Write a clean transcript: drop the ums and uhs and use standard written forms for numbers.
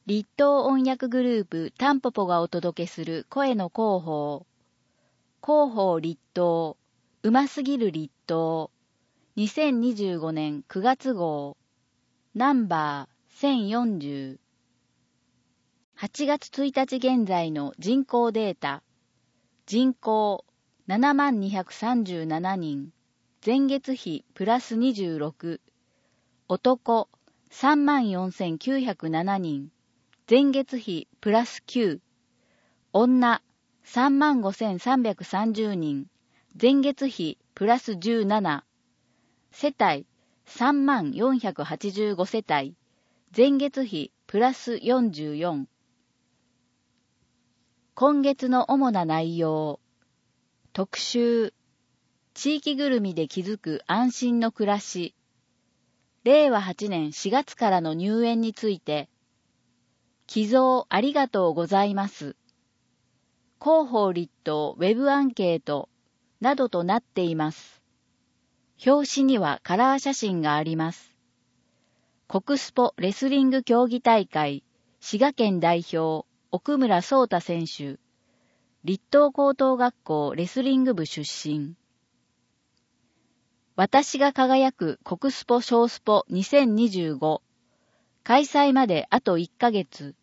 立東音訳グループタンポポがお届けする声の広報。広報立東。うますぎる立東。2025年9月号。ナンバー1040。8月1日現在の人口データ。人口7237人。前月比プラス26。男34907人。前月比プラス9。女35330人。前月比プラス17。世帯30485世帯。前月比プラス44。今月の主な内容。特集。地域ぐるみで築く安心の暮らし。令和8年4月からの入園について。寄贈ありがとうございます。広報立東ウェブアンケートなどとなっています。表紙にはカラー写真があります。国スポレスリング競技大会滋賀県代表奥村壮太選手。立東高等学校レスリング部出身。私が輝く国スポ小スポ2025。開催まであと1ヶ月。